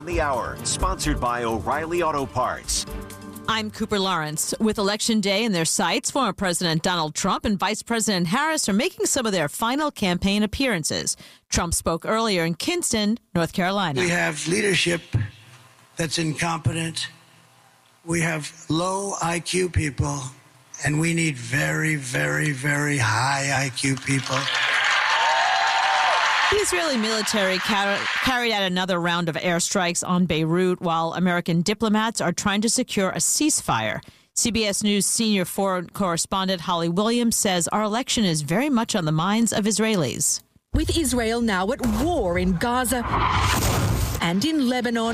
The Hour, sponsored by O'Reilly Auto Parts. I'm Cooper Lawrence. With Election Day in their sights, former President Donald Trump and Vice President Harris are making some of their final campaign appearances. Trump spoke earlier in Kinston, North Carolina. We have leadership that's incompetent. We have low IQ people, and we need very, very, very high IQ people. The Israeli military carried out another round of airstrikes on Beirut while American diplomats are trying to secure a ceasefire. CBS News senior foreign correspondent Holly Williams says our election is very much on the minds of Israelis. With Israel now at war in Gaza and in Lebanon,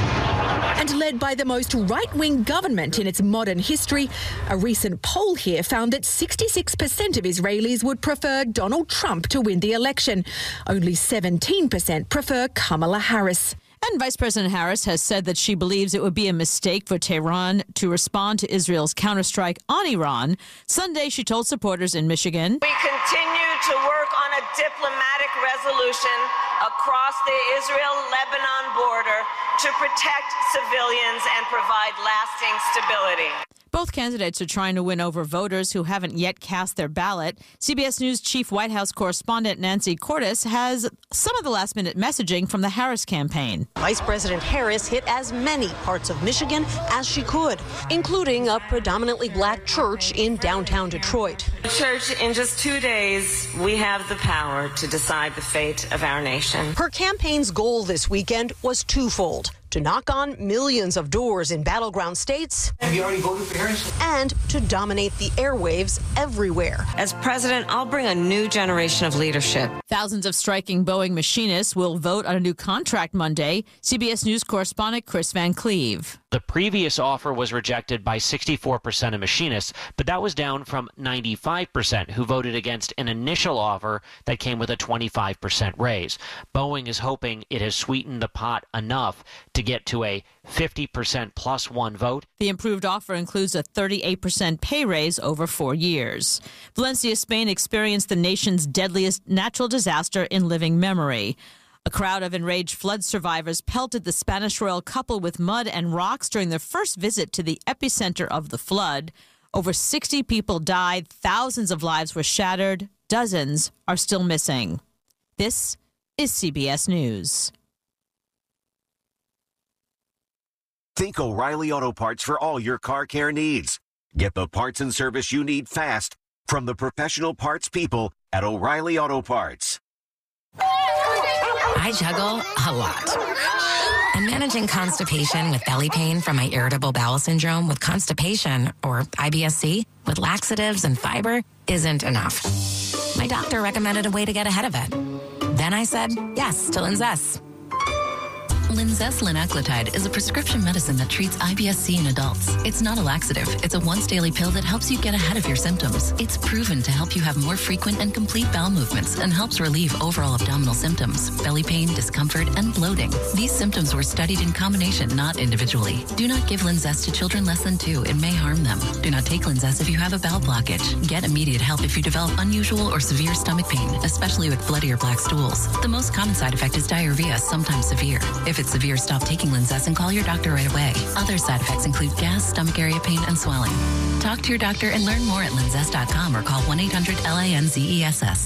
and led by the most right-wing government in its modern history, a recent poll here found that 66% of Israelis would prefer Donald Trump to win the election. Only 17% prefer Kamala Harris. And Vice President Harris has said that she believes it would be a mistake for Tehran to respond to Israel's counterstrike on Iran. Sunday, she told supporters in Michigan, "We continue to work on a diplomatic resolution across the Israel-Lebanon border to protect civilians and provide lasting stability." Both candidates are trying to win over voters who haven't yet cast their ballot. CBS News chief White House correspondent Nancy Cordes has some of the last-minute messaging from the Harris campaign. Vice President Harris hit as many parts of Michigan as she could, including a predominantly black church in downtown Detroit. Church, in just 2 days, we have the power to decide the fate of our nation. Her campaign's goal this weekend was twofold: to knock on millions of doors in battleground states. Have you already voted for Harris? And to dominate the airwaves everywhere. As president, I'll bring a new generation of leadership. Thousands of striking Boeing machinists will vote on a new contract Monday. CBS News correspondent Chris Van Cleve. The previous offer was rejected by 64% of machinists, but that was down from 95% who voted against an initial offer that came with a 25% raise. Boeing is hoping it has sweetened the pot enough to get to a 50% plus one vote. The improved offer includes a 38% pay raise over 4 years. Valencia, Spain experienced the nation's deadliest natural disaster in living memory. A crowd of enraged flood survivors pelted the Spanish royal couple with mud and rocks during their first visit to the epicenter of the flood. Over 60 people died, thousands of lives were shattered, dozens are still missing. This is CBS News. Think O'Reilly Auto Parts for all your car care needs. Get the parts and service you need fast from the professional parts people at O'Reilly Auto Parts. I juggle a lot. And managing constipation with belly pain from my irritable bowel syndrome with constipation, or IBS-C, with laxatives and fiber isn't enough. My doctor recommended a way to get ahead of it. Then I said yes to Linzess. Linzess linaclotide is a prescription medicine that treats IBS-C in adults. It's not a laxative. It's a once-daily pill that helps you get ahead of your symptoms. It's proven to help you have more frequent and complete bowel movements and helps relieve overall abdominal symptoms, belly pain, discomfort, and bloating. These symptoms were studied in combination, not individually. Do not give Linzess to children less than 2. It may harm them. Do not take Linzess if you have a bowel blockage. Get immediate help if you develop unusual or severe stomach pain, especially with bloody or black stools. The most common side effect is diarrhea, sometimes severe. If it's severe, stop taking Linzess and call your doctor right away. Other side effects include gas, stomach area pain, and swelling. Talk to your doctor and learn more at linzess.com or call 1-800-LINZESS.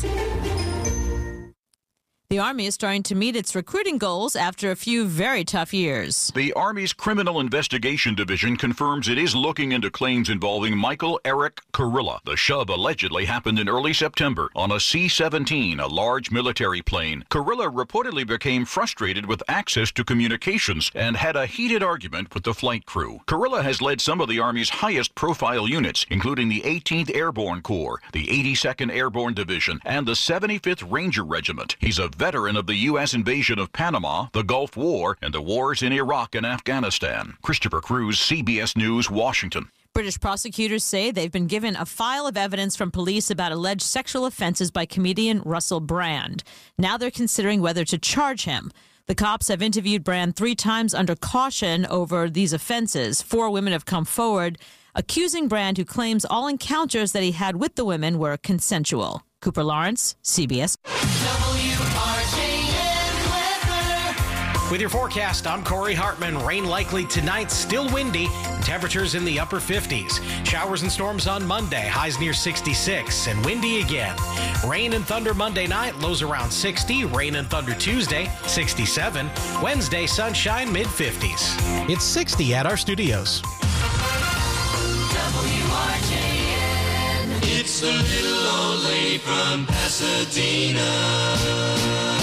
The Army is starting to meet its recruiting goals after a few very tough years. The Army's Criminal Investigation Division confirms it is looking into claims involving Michael Eric Kurilla. The shove allegedly happened in early September on a C-17, a large military plane. Kurilla reportedly became frustrated with access to communications and had a heated argument with the flight crew. Kurilla has led some of the Army's highest-profile units, including the 18th Airborne Corps, the 82nd Airborne Division, and the 75th Ranger Regiment. He's a veteran of the U.S. invasion of Panama, the Gulf War, and the wars in Iraq and Afghanistan. Christopher Cruz, CBS News, Washington. British prosecutors say they've been given a file of evidence from police about alleged sexual offenses by comedian Russell Brand. Now they're considering whether to charge him. The cops have interviewed Brand 3 times under caution over these offenses. 4 women have come forward, accusing Brand, who claims all encounters that he had with the women were consensual. Cooper Lawrence, CBS. WRJN weather. With your forecast, I'm Corey Hartman. Rain likely tonight, still windy. Temperatures in the upper 50s. Showers and storms on Monday, highs near 66, and windy again. Rain and thunder Monday night, lows around 60. Rain and thunder Tuesday, 67. Wednesday, sunshine, mid-50s. It's 60 at our studios. WRJN. It's the little old lady from Pasadena.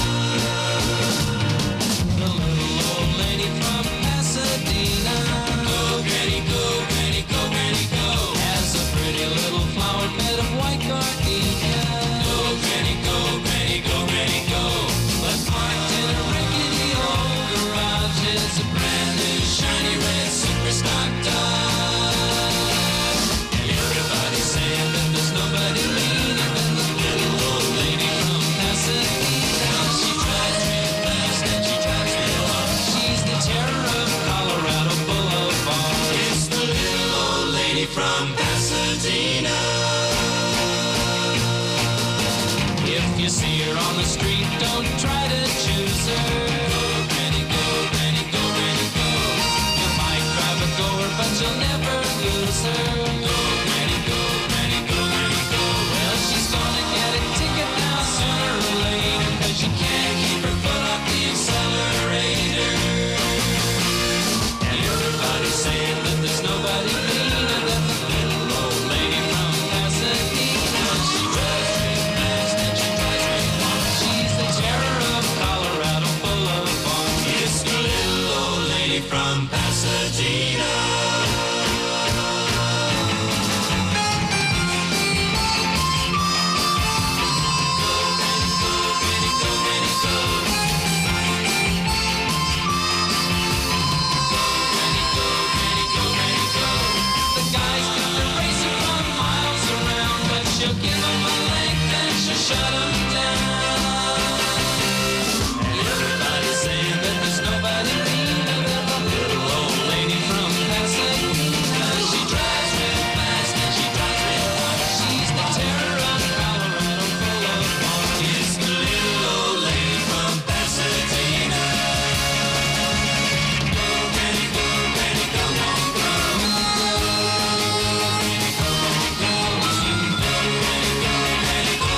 From Pasadena. If you see her on the street, don't try to choose her. Go, Granny, go, Granny, go, Granny, go. You might drive a goer, but you'll never lose her. Go, Granny, go, Granny, go, Granny, go. Well, she's gonna get a ticket now sooner or later, 'cause you can't keep her foot off the accelerator. And everybody's saying that there's nobody meaner than the little old lady from Pasadena. She drives real fast and she drives real far. She's the terror of Colorado Boulevard. It's the little old lady from Pasadena. Shut 'em down. Everybody's saying that there's nobody meaner than the little old lady from Pasadena. She drives real fast and she drives real far. She's the terror of Colorado Boulevard. It's the little old lady from Pasadena. Go, Granny, go, Granny, come on, go. Granny, go, go, go. Go, Granny, go, Granny, go.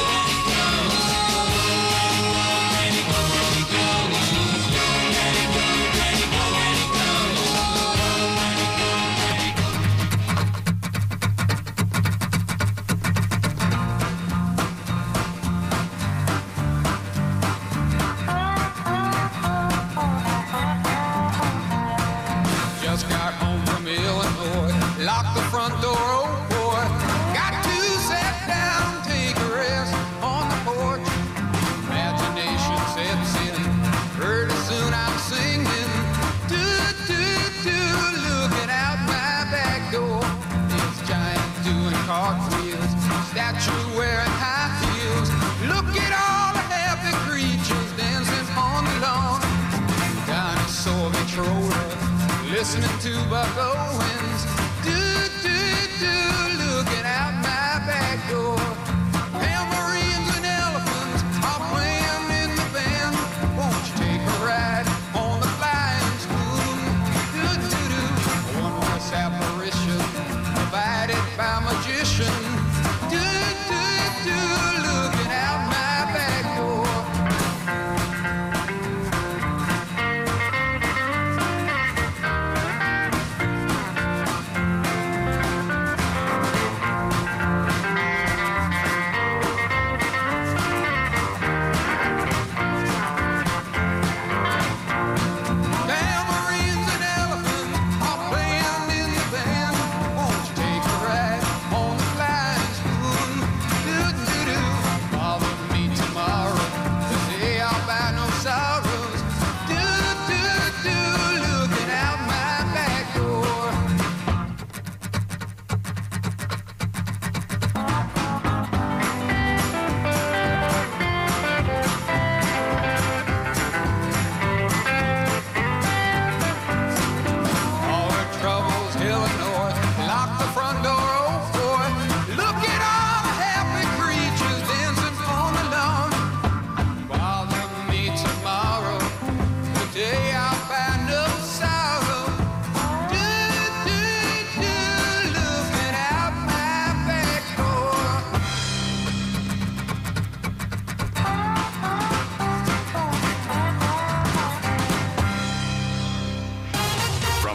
Just got home from Illinois, locked the front door, oh boy. Got to sit down, take a rest on the porch. Imagination sets in, pretty soon I'm singing. Do, do, do, looking out my back door. This giant doing cartwheels, statue wearing high heels. Look at all the happy creatures dancing on the lawn. Dinosaur Victrola, listening to Buck Owens. Do, do, do, looking out my back door. Tambourines and elephants are playing in the band. Won't you take a ride on the flying spoon? Do, do, do, a wondrous apparition provided by magician. Do, do, do, looking out my back door.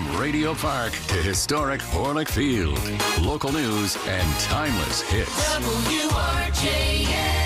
From Radio Park to historic Orlick Field. Local news and timeless hits. WRJN.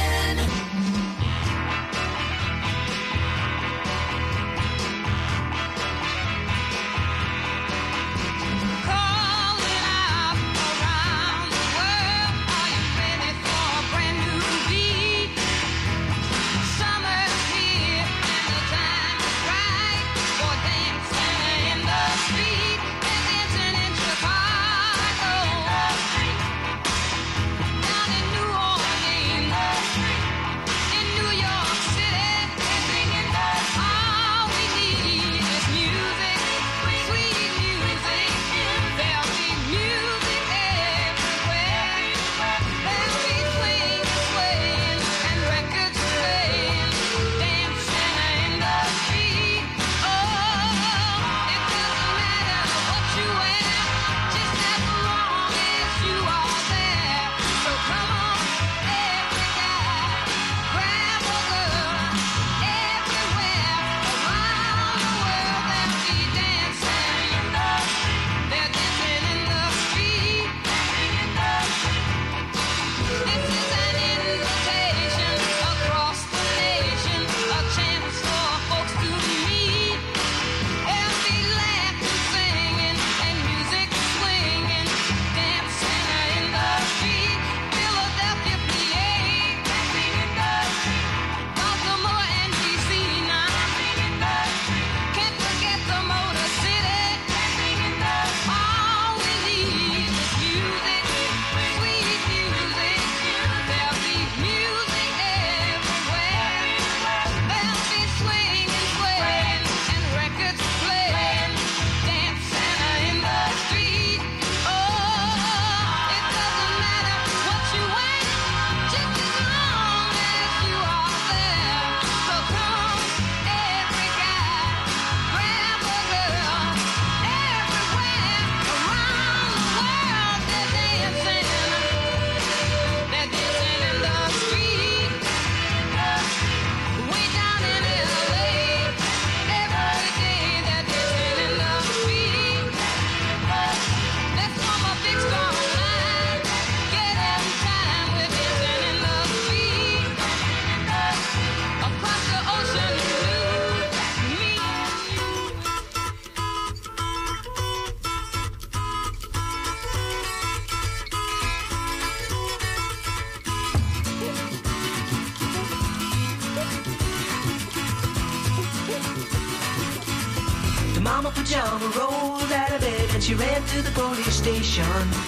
Mama Pajama rolled out of bed and she ran to the police station.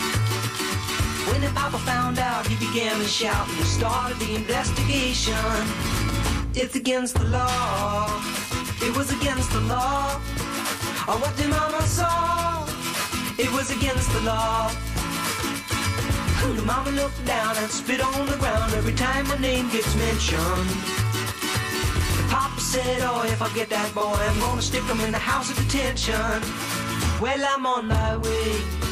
When the Papa found out, he began to shout and started the investigation. It's against the law. It was against the law. Oh, what did Mama saw? It was against the law. The Mama looked down and spit on the ground every time my name gets mentioned. Papa said, oh, if I get that boy, I'm gonna stick him in the house of detention. Well, I'm on my way.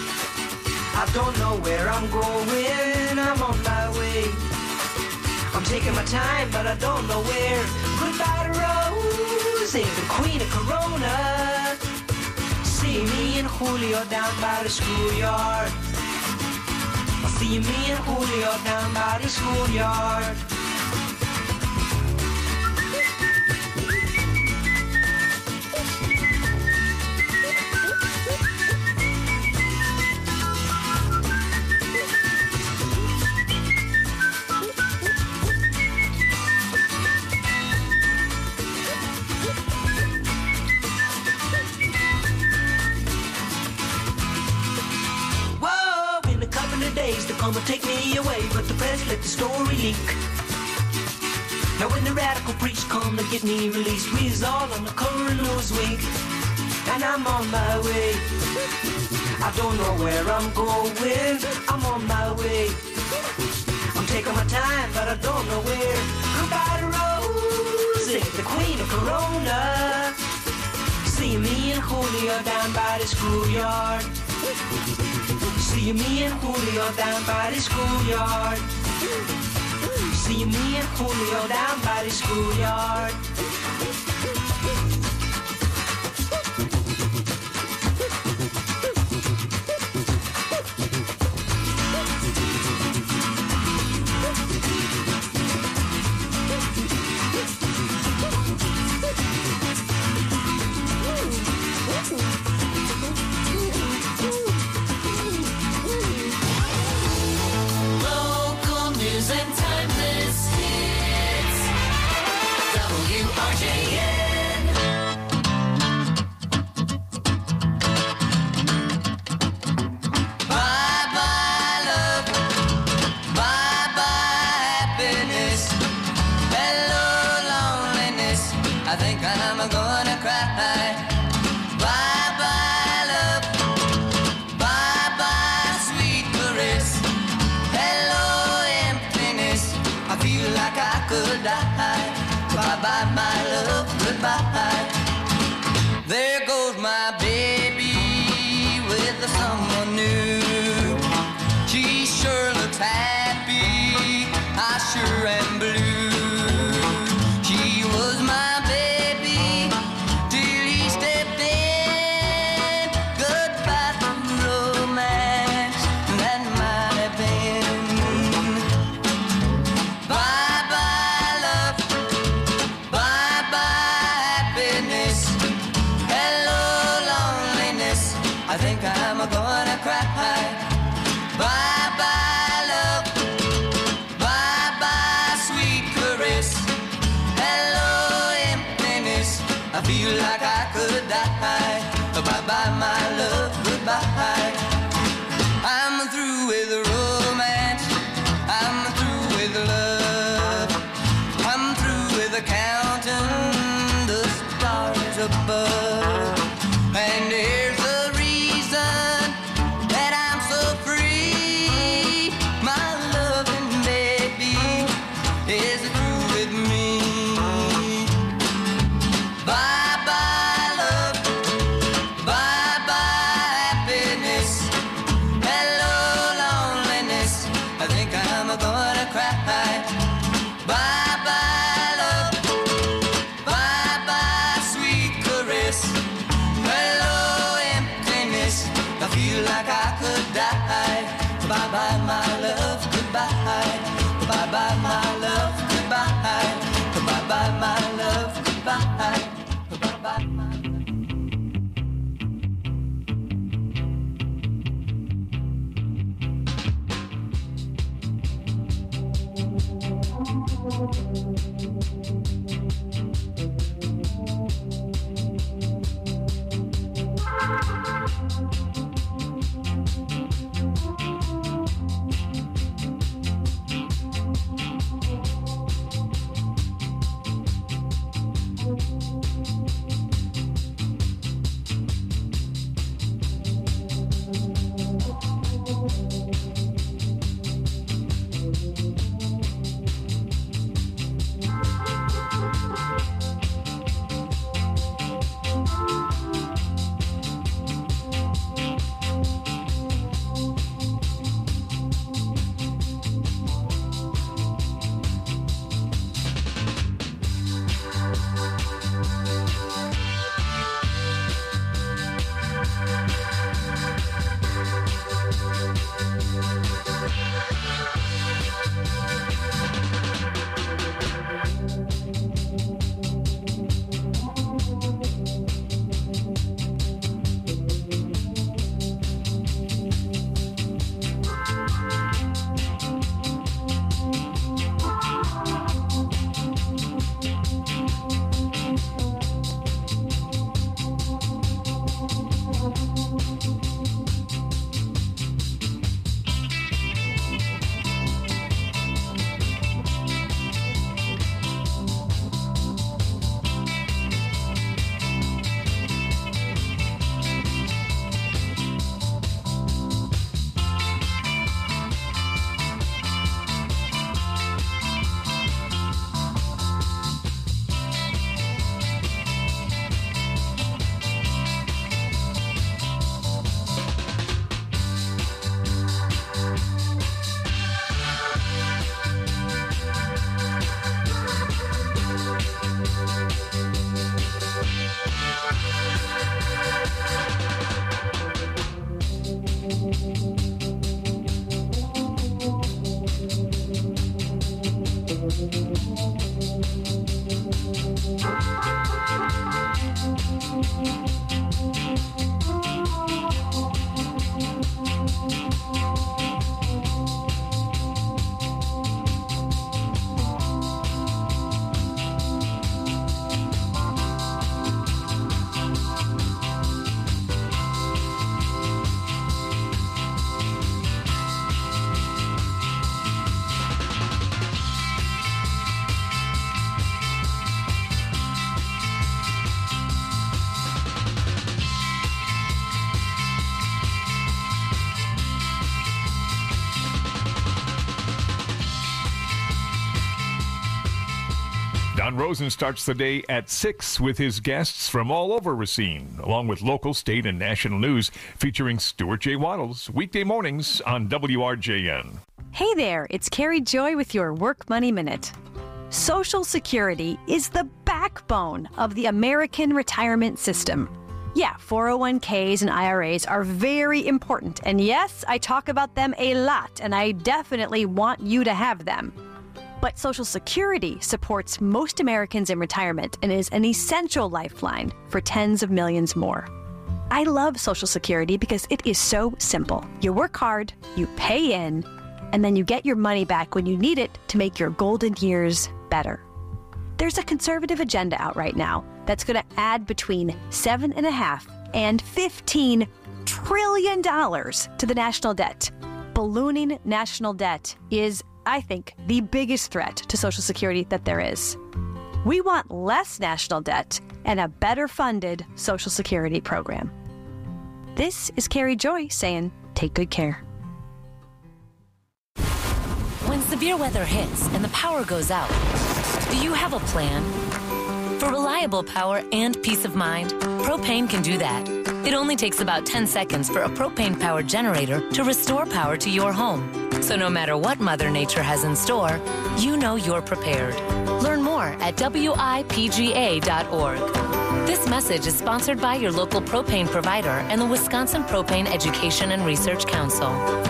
I don't know where I'm going. I'm on my way. I'm taking my time, but I don't know where. Goodbye to Rose, the queen of Corona. See me and Julio down by the schoolyard. I'll see me and Julio down by the schoolyard. To come and take me away, but the press let the story leak. Now when the radical priest come to get me released, we's all on the cover of Newsweek, and I'm on my way. I don't know where I'm going. I'm on my way. I'm taking my time, but I don't know where. Goodbye to Rosie, the queen of Corona. See me and Julio down by the schoolyard. See me and Julio down by the schoolyard. See me and Julio down by the schoolyard. my baby with someone new. She sure looks happy, I sure am blue. She was my baby till he stepped in. Goodbye to romance, that might have been. Bye-bye love, bye-bye happiness. Hello loneliness, I think I'm gonna cry. Bye-bye love, bye-bye sweet caress. Hello emptiness, I feel like I could die. Bye-bye my love, goodbye. I'm through with romance, I'm through with love. I'm through with counting the stars above. And here's the reason that I'm so free. My loving baby is through with me. Bye-bye love, bye-bye happiness. Hello loneliness, I think I'm gonna cry. Bye-bye love, bye-bye sweet caress. Hello emptiness, I feel like I could die. Bye-bye my love, goodbye. Bye-bye my love, goodbye. Bye-bye my love, goodbye. Bye-bye my John Rosen starts the day at 6 with his guests from all over Racine, along with local, state, and national news featuring Stuart J. Waddles, weekday mornings on WRJN. Hey there, it's Carrie Joy with your Work Money Minute. Social Security is the backbone of the American retirement system. Yeah, 401ks and IRAs are very important, and yes, I talk about them a lot, and I definitely want you to have them. But Social Security supports most Americans in retirement and is an essential lifeline for tens of millions more. I love Social Security because it is so simple. You work hard, you pay in, and then you get your money back when you need it to make your golden years better. There's a conservative agenda out right now that's going to add between $7.5 and $15 trillion to the national debt. Ballooning national debt is, I think, the biggest threat to Social Security that there is. We want less national debt and a better funded Social Security program. This is Carrie Joy saying, take good care. When severe weather hits and the power goes out, do you have a plan? For reliable power and peace of mind, Propane can do that. It only takes about 10 seconds for a propane-powered generator to restore power to your home. So no matter what Mother Nature has in store, you know you're prepared. Learn more at WIPGA.org. This message is sponsored by your local propane provider and the Wisconsin Propane Education and Research Council.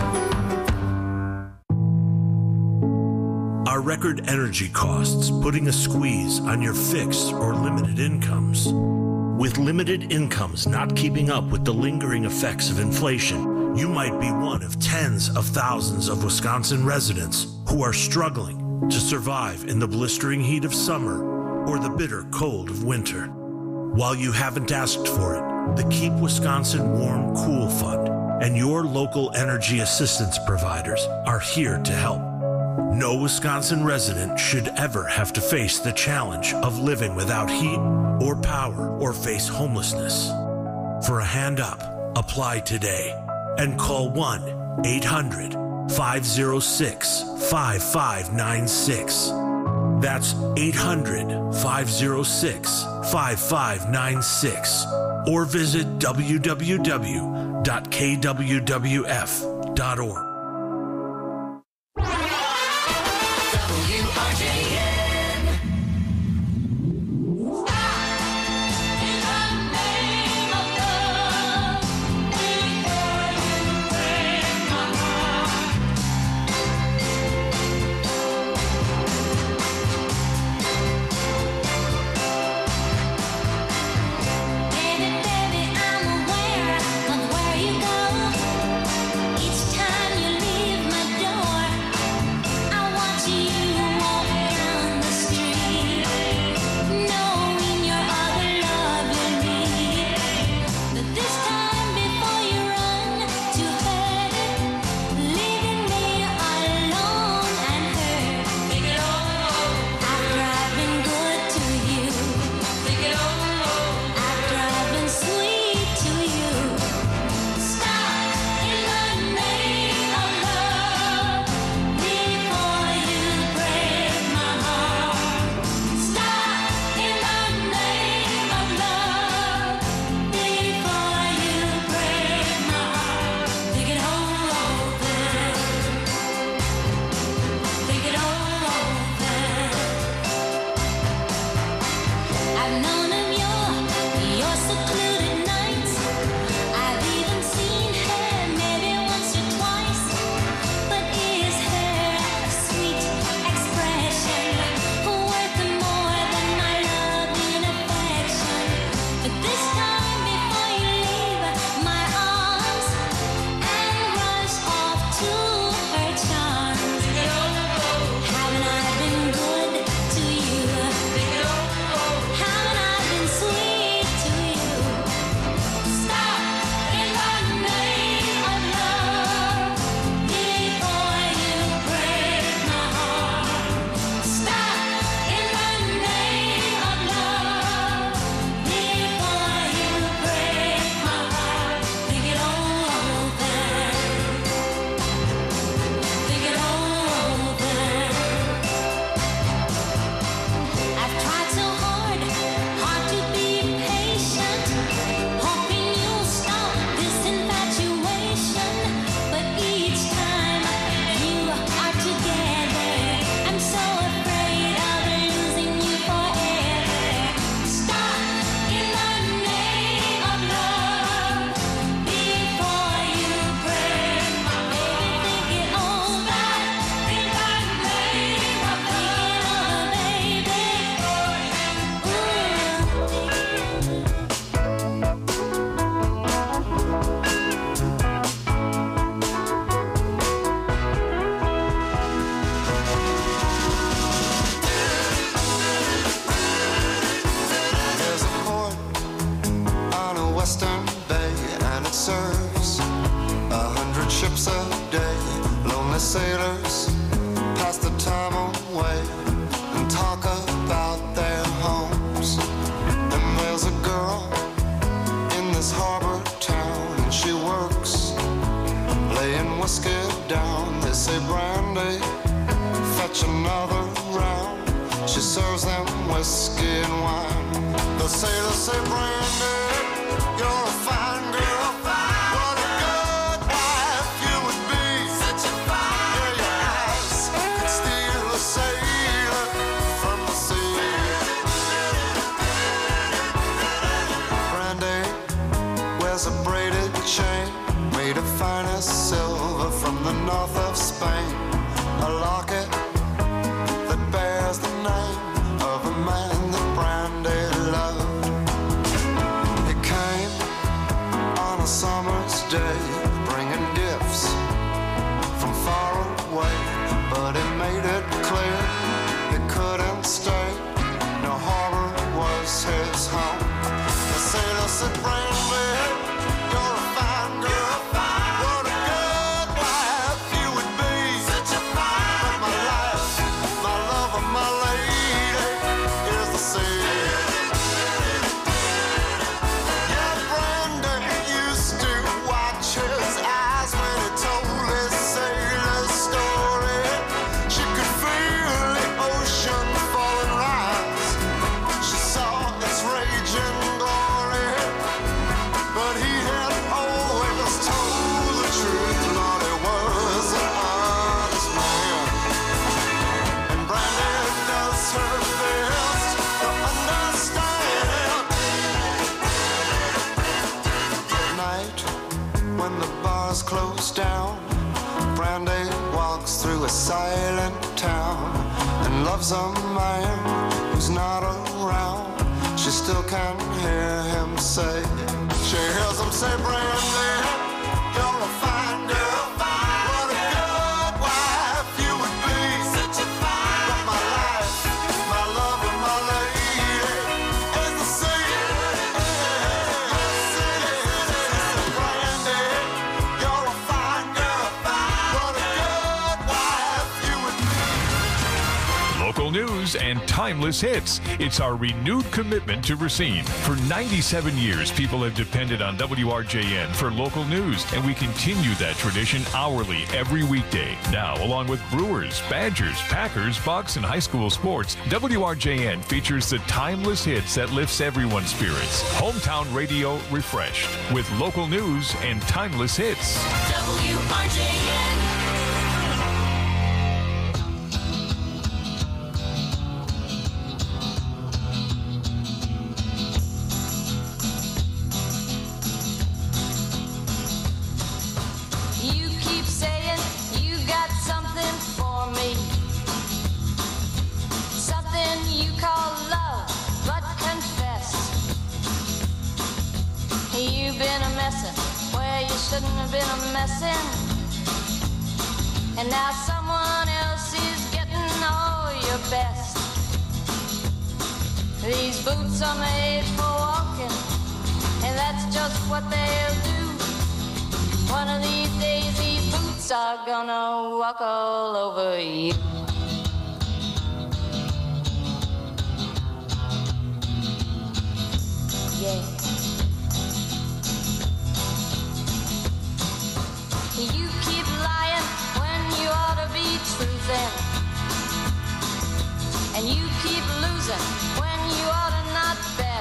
Are record energy costs putting a squeeze on your fixed or limited incomes? With limited incomes not keeping up with the lingering effects of inflation, you might be one of tens of thousands of Wisconsin residents who are struggling to survive in the blistering heat of summer or the bitter cold of winter. While you haven't asked for it, the Keep Wisconsin Warm Cool Fund and your local energy assistance providers are here to help. No Wisconsin resident should ever have to face the challenge of living without heat or power or face homelessness. For a hand up, apply today and call 1-800-506-5596. That's 800-506-5596 or visit www.kwwf.org. Baby, I'm aware of where you go. Each time you serves 100 ships a day. Lonely sailors pass the time away and talk about their homes. And there's a girl in this harbor town, and she works laying whiskey down. They say, Brandy, fetch another round. She serves them whiskey and wine. The sailors say, Brandy, you're a fine girl. What a good wife you would be. Such a fine girl. Your eyes could steal a sailor from the sea. Brandy wears a braided chain made of finest silver from the north of Spain. A locket that bears the name of a man that Brandy loved. It came on a summer's day, bringing gifts from far away, but it made it clear he couldn't stay. No harbor was his home. The sailor said, Brandy, you're a fine girl. What a good wife you would be. Such a fine. But my life, my love, and my lady is the sea. Yeah, Brandy used to watch his eyes when he told his sailor story. She could feel the ocean fall and rise. She saw its raging glory. But he had always told the truth. Lord, he was an honest man. And Brandy does her best to understand. At night, when the bars close down, Brandy walks through a silent town and loves a man who's not around. She still can hear him say, she hears him say, Brandy, you're a fine girl. What a good wife you would be. Such a fine. But my life, my love, and my lady is the sea. Brandy, you're a fine girl. What a good wife you would be. Local news and timeless hits. It's our renewed commitment to Racine. For 97 years, people have depended on WRJN for local news, and we continue that tradition hourly every weekday. Now, along with Brewers, Badgers, Packers, Bucks, and high school sports, WRJN features the timeless hits that lifts everyone's spirits. Hometown radio refreshed with local news and timeless hits. WRJN. You keep saying you got something for me, something you call love, but confess you've been a messin' where you shouldn't have been a messin', and now someone else is getting all your best. These boots are made for walking, and that's just what they'll do. One of these days, these boots are gonna walk all over you. Yeah. You keep lying when you ought to be truthing, and you keep losing when you ought to not bet.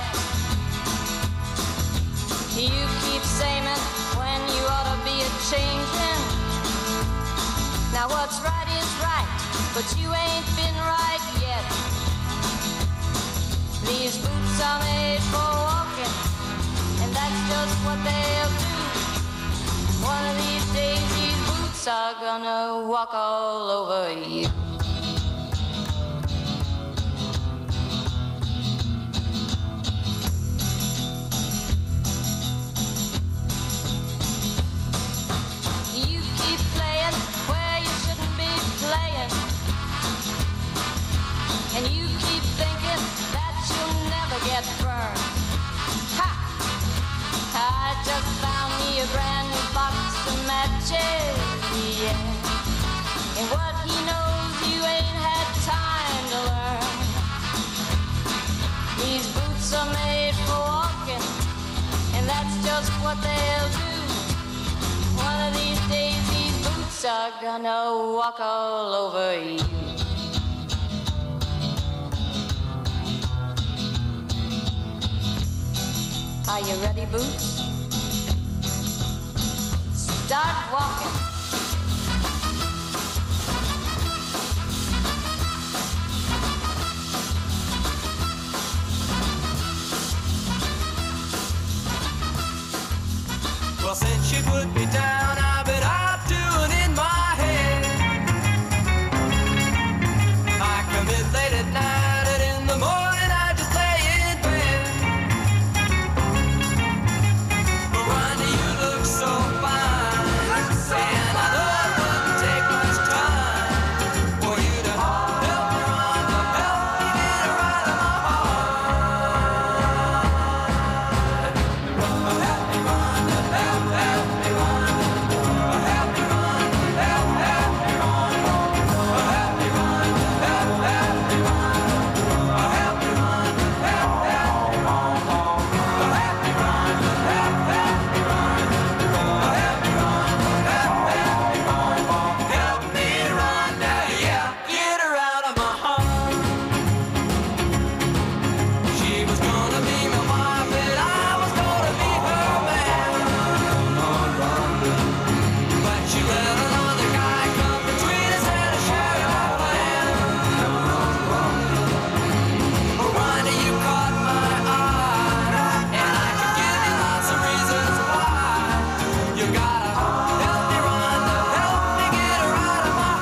You keep saying when you ought to be a-changing. Now what's right is right, but you ain't been right yet. These boots are made for walking, and that's just what they'll do. One of these days these boots are gonna walk all over you. You keep playing where you shouldn't be playing, and you keep thinking that you'll never get burned. Ha! I just found me a what they'll do. One of these days these boots are gonna walk all over you. Are you ready, Boots? Start walking. Well, since she put me down, I've been out doing in my head. I come in late at night, and in the morning I just lay in bed. Miranda, you look so fine, and I know it wouldn't take much time for you to help me, Miranda, help me get her out of my heart. Help me, Miranda, help me, Miranda. Help me, Miranda, help me, Miranda. Help me, Miranda, help me, Miranda. Help me, Miranda, help me, Miranda. Help me, Miranda, help me, Miranda. Help me, Miranda, help me, Miranda. Help me, Miranda, yeah, get her out of my heart. She was gonna be my wife, and I was gonna be her man. But she let another guy come between us and I shared our plan. Miranda, you caught my eye, and I could give you lots of reasons why. You gotta help me, Miranda, help me get her out of my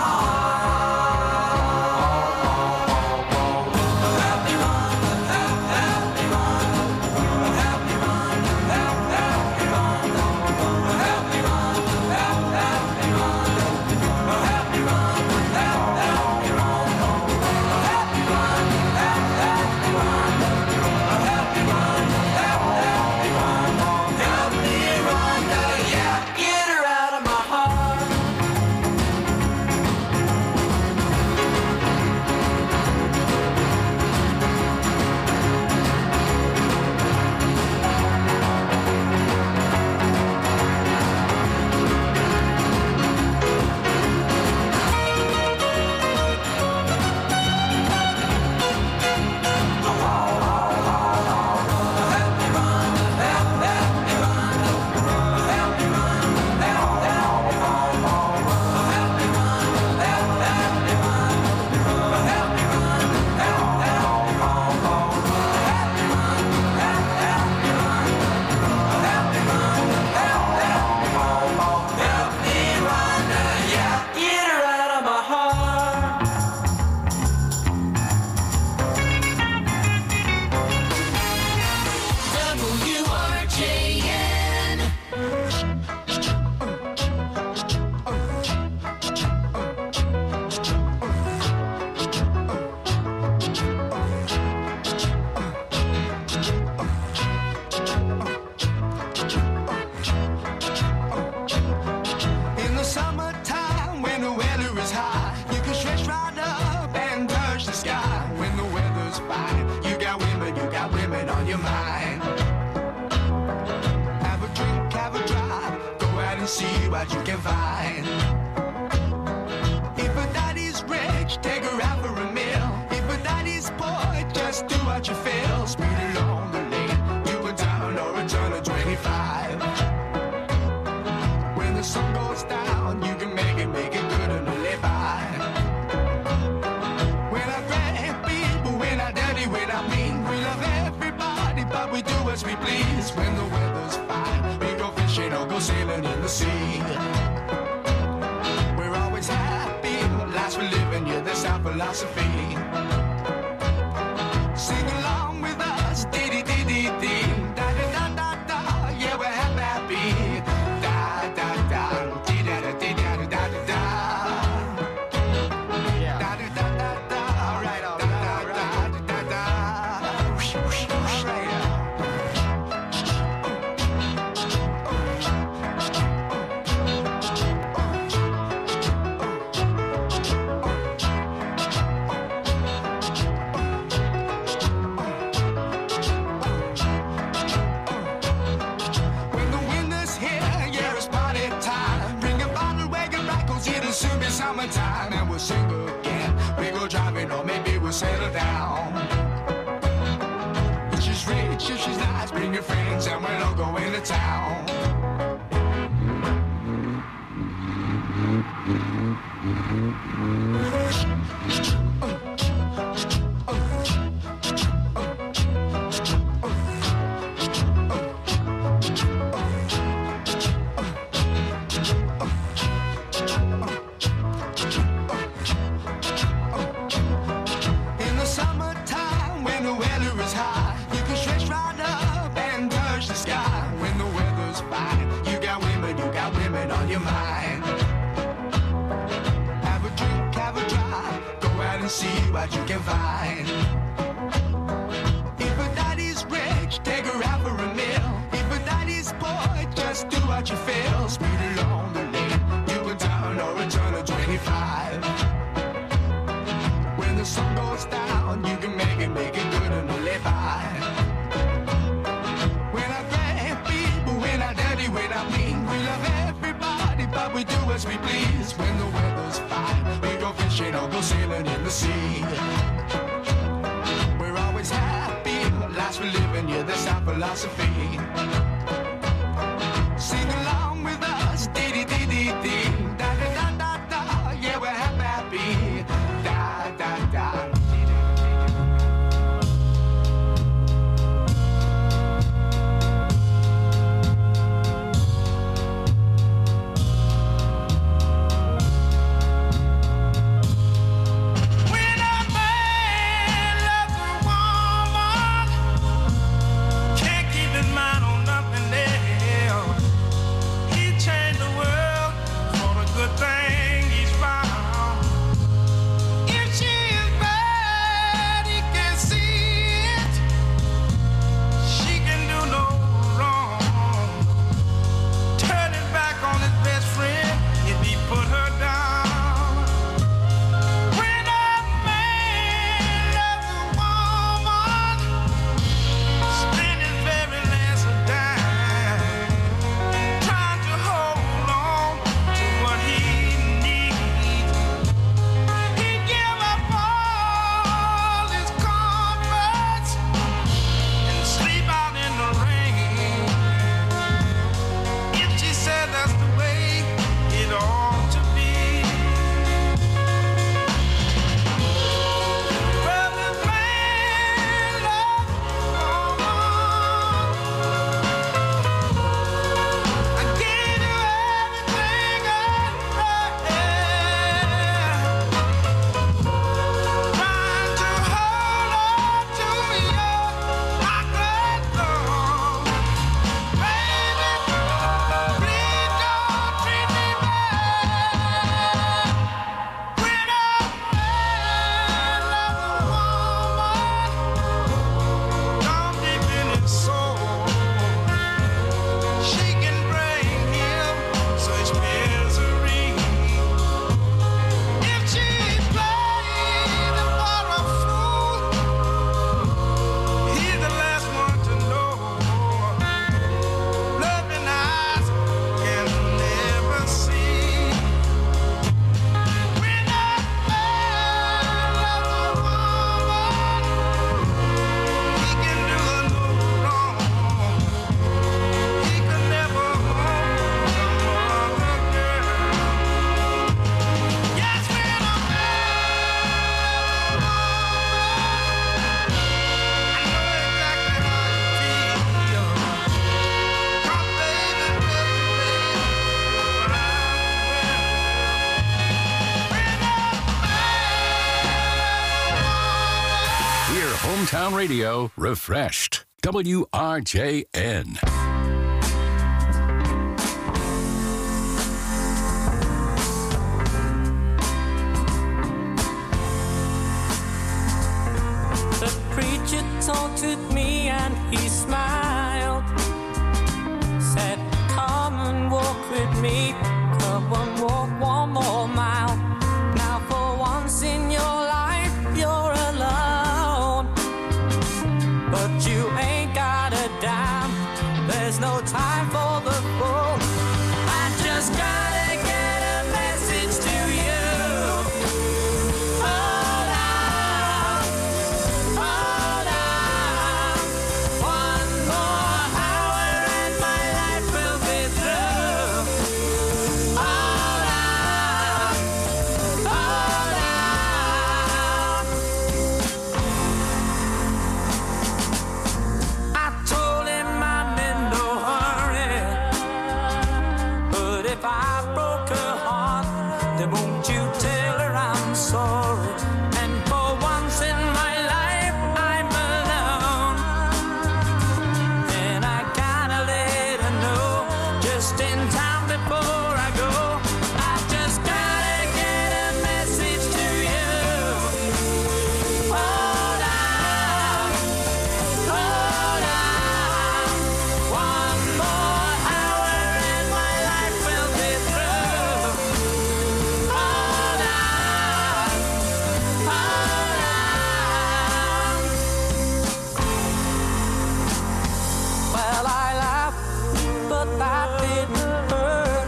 heart. Help me, Miranda, help me, Miranda. Help me, Miranda, help me, Miranda. Help me, Miranda, help me, Miranda. Help me, Miranda, help me, Miranda. Help me, Miranda, help me, Miranda. Help me, Miranda, help me, Miranda. Help me, Miranda, yeah, get her out of my heart. Help me, Miranda, yeah, get her out of my heart. WRJN. In the summertime, when the weather is high, you can stretch right up and touch the sky. When the weather's fine, you got women on your mind. Have a drink, have a drive, go out and see what you can find. If a daddy's rich, take her out for a meal. If a daddy's poor, just do what you feel. Speed along the lane, you a down or a turn of 25. When the sun goes down, you can make it good and live by. When I grab people, when I dirty, when I mean, we love everybody, but we do as we please. When the weather's fine, we go fishing or go sailing in the sea. We're always happy, lives we're living, yeah, that's our philosophy. Sing along with us, dee-dee-dee-dee-dee. Da-da-da-da-da, yeah, we're happy. Da-da-da, dee-da-da-dee-da-da-da-da. Da-da-da-da-da, all right, da-da-da-da-da. All right. summertime and we'll sing again. We go driving or maybe we'll settle down. If she's rich, if she's nice, bring your friends and we'll all go into town. In the summertime when the weather is high, you can stretch right up and touch the sky. When the weather's fine, you got women on your mind. Have a drink, have a drive, go out and see what you can find. If a daddy's rich, take her out for a meal. If a daddy's poor, just do what you feel. Speed along the lane, you can turn or return to 25. When the sun goes down, you can make it good and live by. We're not bad people, we're not dirty, we're not mean. We love everybody, but we do as we please. When the weather's fine, we go fishing or go sailing in the sea. We're always happy, lives we're living, yeah, that's our philosophy. Sing along with us, dee-dee-dee-dee-dee. Da-da-da-da-da, yeah, we're happy. Da-da-da. When a man loves a woman, can't keep his mind on nothing else. He changed the world for the good thing he's found. If she is bad, he can see it. She can do no wrong. Turning back on his best friend if he put her down. When a man loves a woman, spend his very last dime, trying to hold on to what he needs. He give up all his comforts and sleep out in the rain. If she said that's the way it ought to be. Well, this man loves a woman. I gave you everything I had. Trying to hold on to you, I could go. Baby, please don't treat me bad. When a man loves a woman, down deep in his soul, she can bring him such misery. If she plays him for a fool, he's the last one to know. Loving eyes can never see. When a man loves a woman, he can do her no wrong. He could never hold some other girl. Yes, when a man loves a woman, I know exactly how you feel. 'Cause baby, Hear Hometown Radio refreshed. WRJN. The preacher talked with me and he smiled. Said, come and walk with me. Come and walk one more mile. Now for once in your life you're alone, but you ain't got a dime. Then won't you tell her I'm sorry? And for once in my life I'm alone. And I gotta let her know just in time before I go. I just gotta get a message to you. Hold on, hold on. One more hour and my life will be through. Hold on, hold on. Well, I laughed, but that didn't hurt.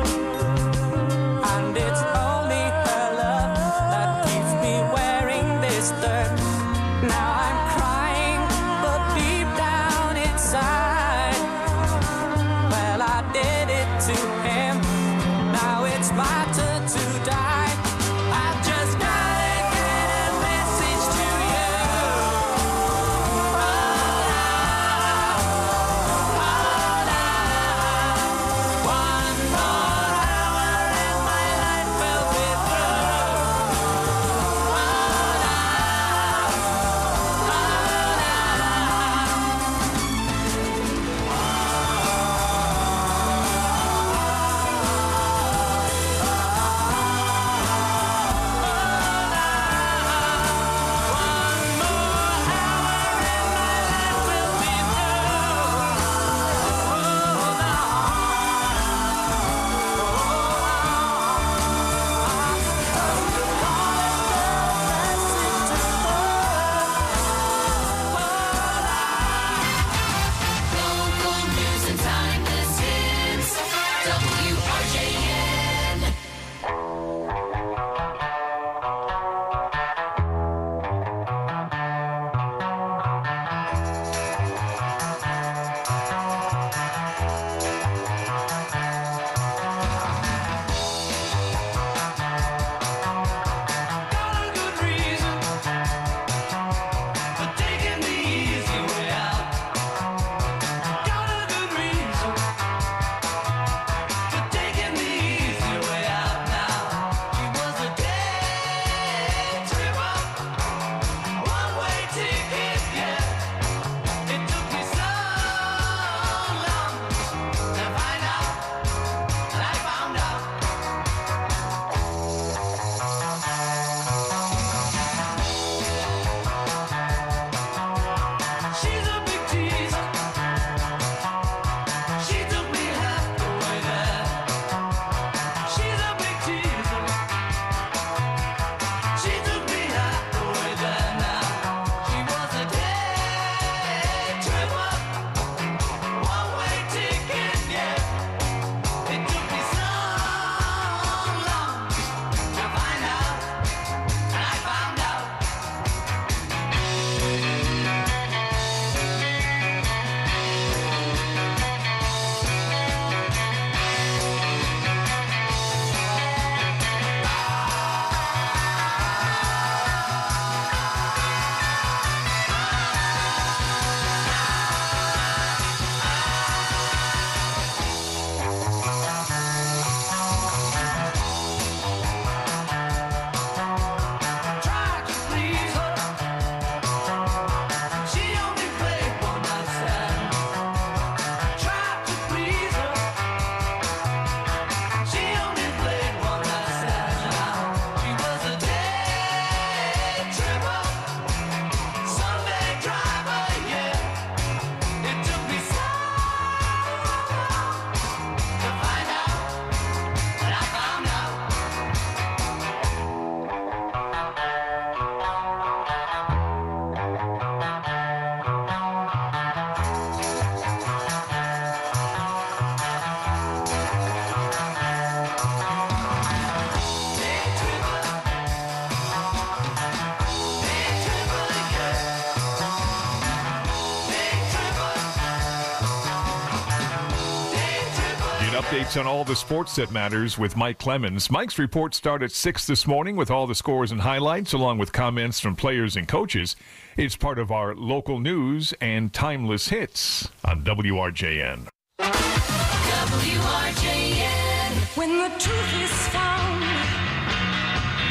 And it's only her love that keeps me wearing this dirt. Now I'm crying, but deep down inside, well, I did it to him. Now it's my turn to die. I just gotta get a message to you. Hold on, hold on. One more hour and my life will be through. Hold on, Local news and timeless hits. WRJN. She's a big teaser. She took me half the way there. She's a big teaser. She took me half the way there now. She was a day tripper, one-way ticket, yeah. It took me so long to find out, and I found out. Tried to please her. She only played one night stand. Tried to please her. She only played one night stand. Now she was a day tripper, Sunday driver, yeah. It took me so long to find out, and I found out. Get updates on all the sports that matters with Mike Clemens. Mike's reports start at 6 this morning with all the scores and highlights, along with comments from players and coaches. It's part of our local news and timeless hits on WRJN. WRJN. When the truth is found,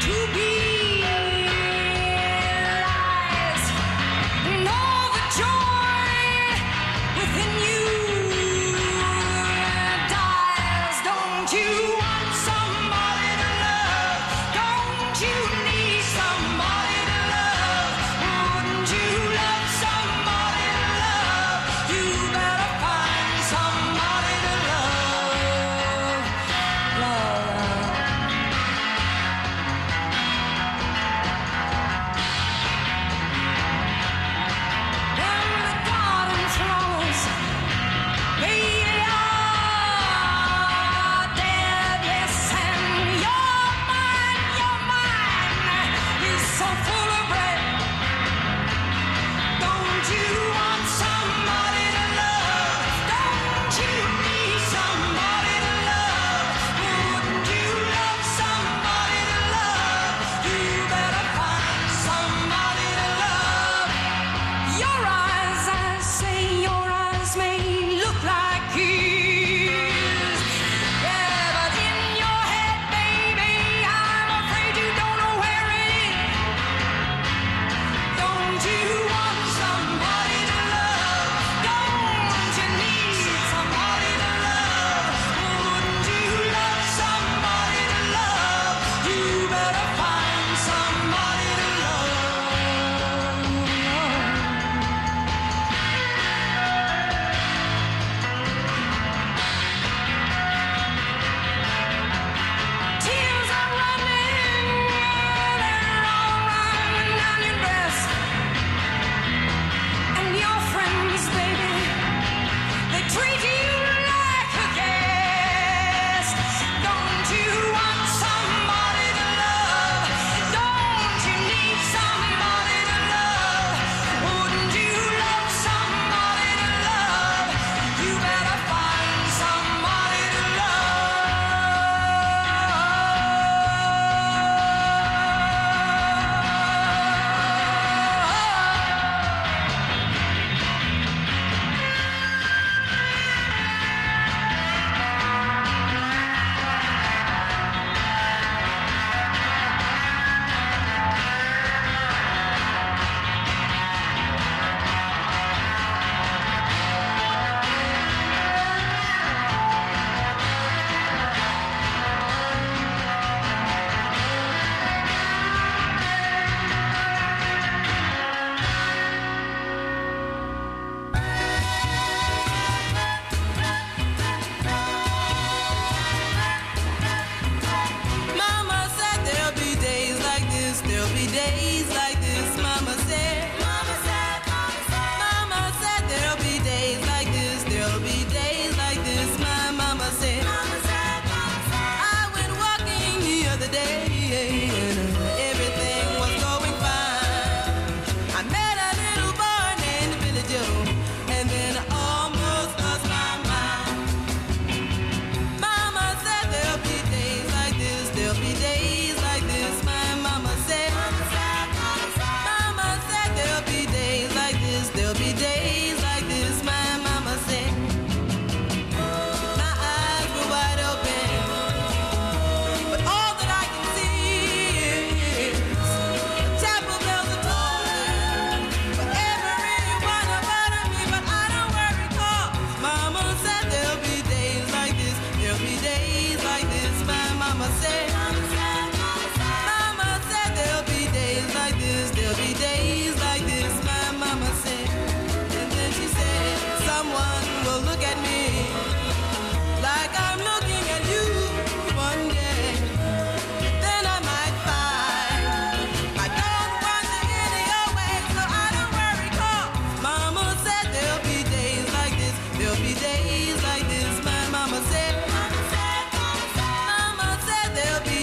days like this, my mama said. Mama said there'll be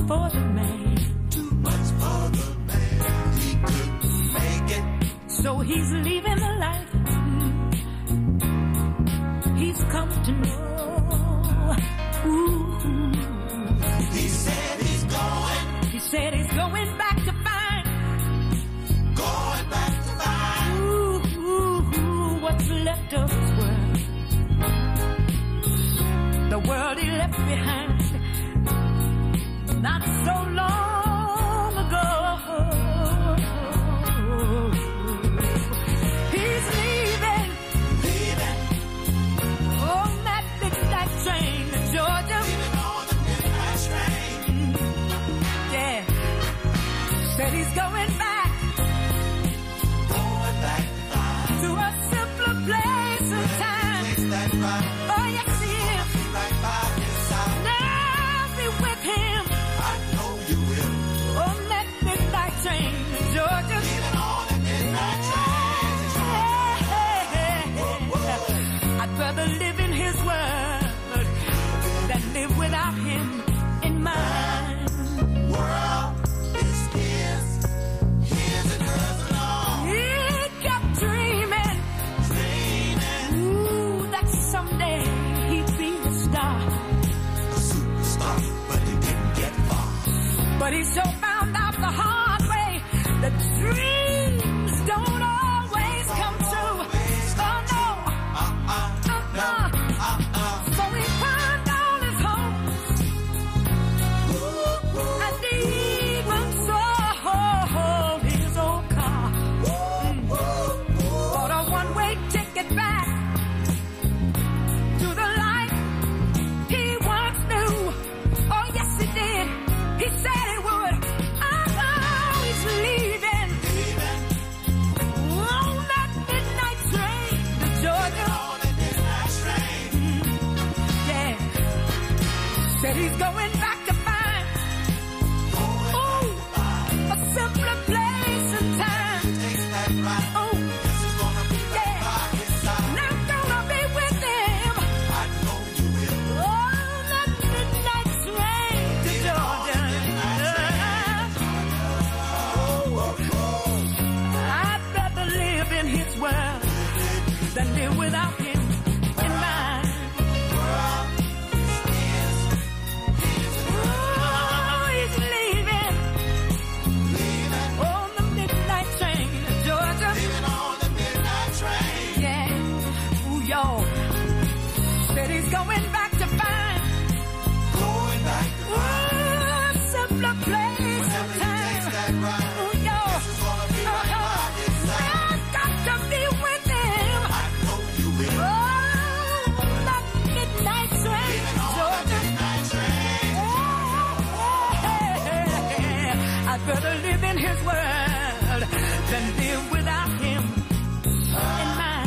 for the man. Too much for the man. He couldn't make it. So he's leaving the life he's come to know. Ooh. He said he's going. He said he's going back to find. Going back to find. Ooh, what's left of his world. The world he left behind not so long ago. He's leaving on that midnight train to Georgia. Leaving on the midnight train. Yeah, said he's going back to a simpler place and time. That's right. Oh yes, he is. Right by his side. Now be with him. I know you will. On that midnight train to Georgia. Leaving on the midnight train to Georgia. I'd rather live in his world than live without him in mine. World is his and hers alone. He kept dreaming, ooh, that someday he'd be a star. A superstar, but he didn't get far. But he sure found out the hard way that dreams don't always come true. So he pawned all his hopes and even sold his old car. Bought a one-way ticket back to the life he once knew. Oh yes he did. He said he would. Oh, he's leaving on that midnight train to Georgia. Yeah, said he's going back to find a simpler place and time. Oh, yeah, and I'm gonna be with him on that midnight train to Georgia. I'd rather live in his world than live without him in mine. Oh, he's leaving on the midnight train to Georgia. Yeah, ooh, y'all. Said he's going back to find a simpler place and time. Ooh, y'all. I've got to be with him. Oh, that midnight train to Georgia. I'd rather live in his world than live without him in mine.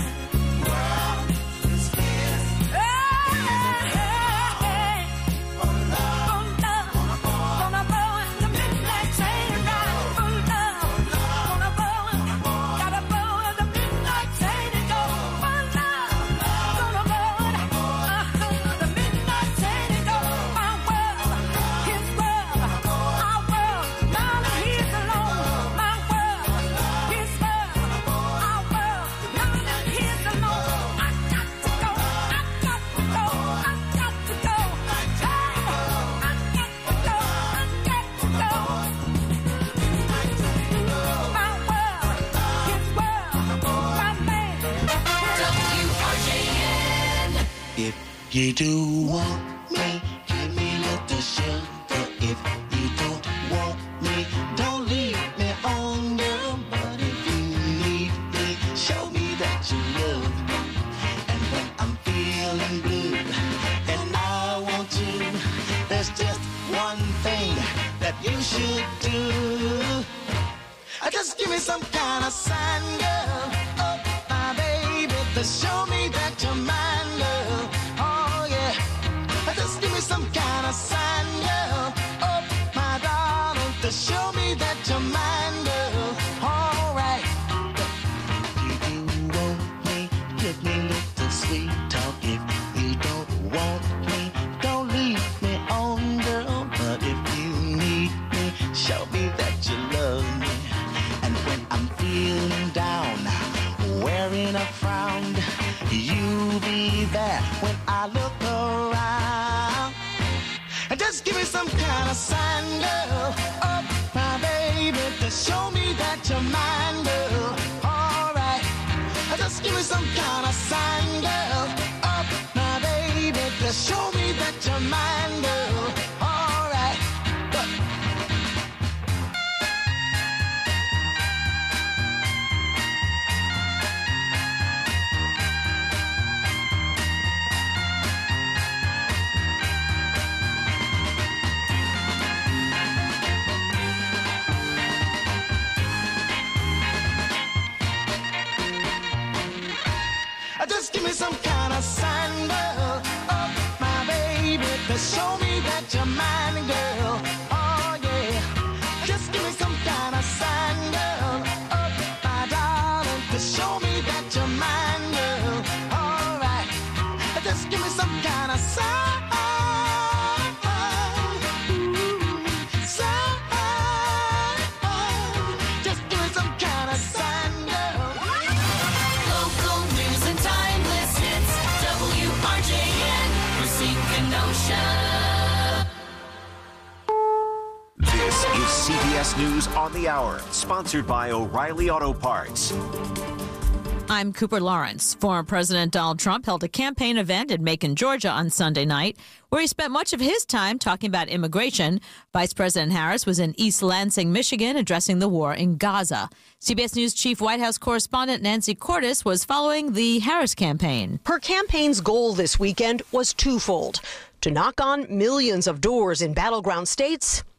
Gonna go in the midnight train ride for love. Gonna go, gotta go in the midnight train and go for love. Gonna go the midnight train and go my world, his world, our world. None of his alone. My world, his world, our world. None of his alone. I got to go. I got to go. I got to go. Hey, I got to go. I got to go. My world, his world, my man. WRJN. If you do want me, give me little sugar. If you don't want me, don't leave me on your. But if you need me, show me that you love me. And when I'm feeling blue and I want you, there's just one thing that you should do. Just give me some kind of sign, girl. Oh, my baby, to show me that you're mine, girl. Oh, yeah. Just give me some kind of sign, girl. Oh, my darling, to show me that you're mine, girl. All right. If you want me, give me little sweet talk. If you don't want me, don't leave me on, girl. But if you need I look around. Just give me some kind of sign, girl. Oh, my baby, to show me that you're mine, girl. All right. Just give me some kind of sign, girl. Oh, my baby, to show me that you're mine, girl. All right. But just give me some kind of sign, girl. Oh, my baby, to show me that you're mine, girl. Oh, yeah. Just give me some kind of sign, girl. Oh, my darling, to show me that you're mine, girl. All right. Just give me some kind of sign. Just give me some kind of sign, girl. Local news and timeless hits. WRJN, Racine, Kenosha. This is CBS News on the Hour, sponsored by O'Reilly Auto Parts. I'm Cooper Lawrence. Former President Donald Trump held a campaign event in Macon, Georgia on Sunday night, where he spent much of his time talking about immigration. Vice President Harris was in East Lansing, Michigan, addressing the war in Gaza. CBS News Chief White House correspondent Nancy Cordes was following the Harris campaign. Her campaign's goal this weekend was twofold: to knock on millions of doors in battleground states